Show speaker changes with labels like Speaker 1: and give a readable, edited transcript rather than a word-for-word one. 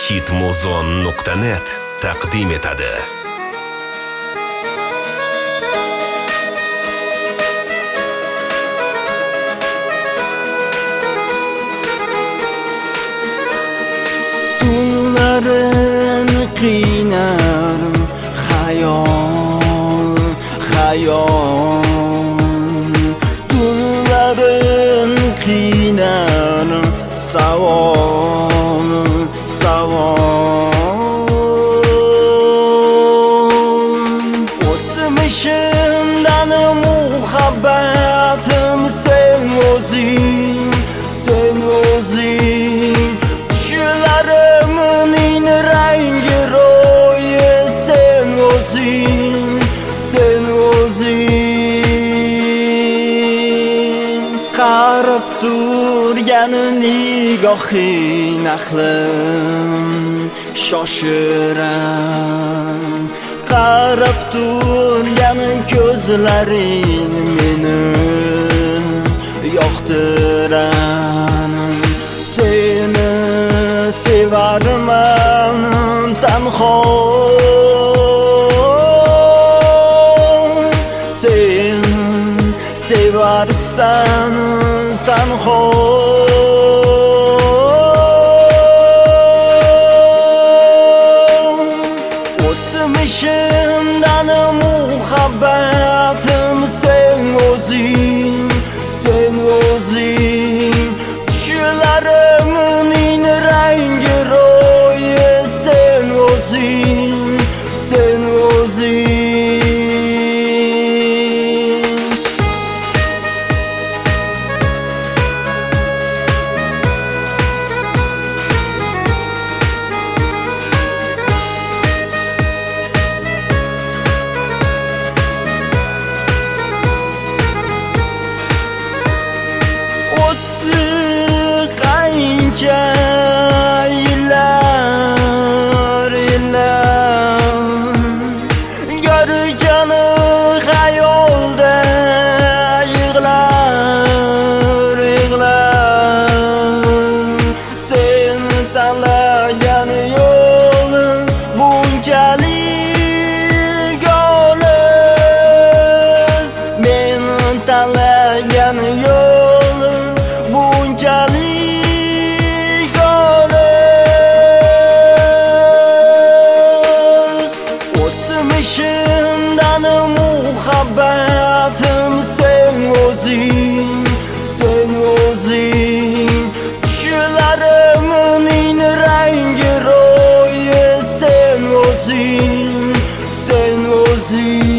Speaker 1: hitmuzon.net taqdim etadi.
Speaker 2: Tunlarin qiynar xayol, tunlarin qiynar savol, o'tmishimdan muhabbatim sen o'zing, tushlarimning rangi ro'yi sen o'zing, qarib turgan nigohing aqlim shoshirar, qarib turgan ko'zlaring meni yoqtirar. Seni sevarman tanho, sen sevarsan tanho. O'tmishimdan muhabbatim sen o'zing, tushlarimning rangi ro'yi sen o'zing, qancha yillar garjani xayolda yig'lar, seni tanlagan yo'lim bunchalik olis, meni tanlagan yo'lim bunchalik olis. O'tmishimdan muhabbatim sen o'zing, tushlarimning rangi ro'yi sen o'zing,